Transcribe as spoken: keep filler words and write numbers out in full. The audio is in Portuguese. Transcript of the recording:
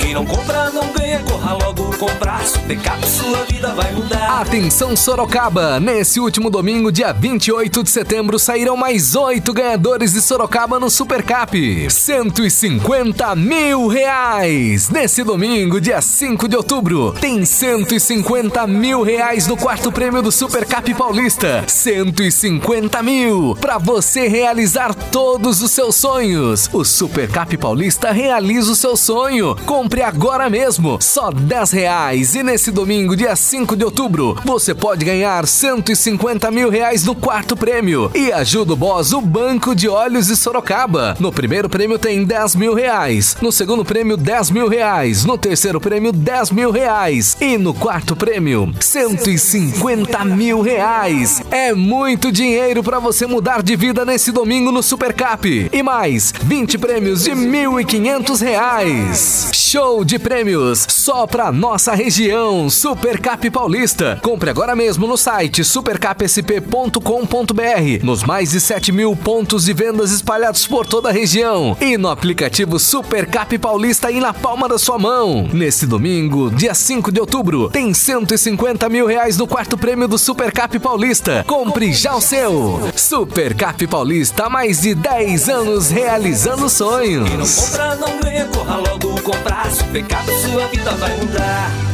Quem não compra não ganha, corra logo comprar. Supercap, sua vida vai mudar. Atenção Sorocaba, nesse último domingo, dia vinte e oito de setembro, saíram mais oito ganhadores de Sorocaba no Supercap. cento e cinquenta mil reais. Nesse domingo, dia cinco de outubro, tem cento e cinquenta mil reais no quarto prêmio do Supercap Paulista. cento e cinquenta mil para você realizar todos os seus sonhos. O Supercap Paulista realiza o seu sonho. Compre agora mesmo, só dez reais. E nesse domingo, dia cinco de outubro, você pode ganhar cento e cinquenta mil reais no quarto prêmio. E ajuda o Boss, o Banco de Olhos de Sorocaba. No primeiro prêmio tem dez mil reais. No segundo prêmio, dez mil reais. No terceiro prêmio, dez mil reais. E no quarto prêmio, cento e cinquenta mil reais. É muito dinheiro para você mudar de vida nesse domingo no Supercap. E mais, vinte prêmios de mil e quinhentos reais. Show de prêmios só pra nossa região. Supercap Paulista. Compre agora mesmo no site supercap s p ponto com ponto b r, nos mais de sete mil pontos de vendas espalhados por toda a região e no aplicativo Supercap Paulista aí na palma da sua mão. Nesse domingo, dia cinco de outubro, tem cento e cinquenta mil reais no quarto prêmio do Supercap Paulista. Compre já o seu. Supercap Paulista, há mais de dez anos realizando sonhos. Quem não compra não ganha, corra logo comprar. Supercap, sua vida vai mudar.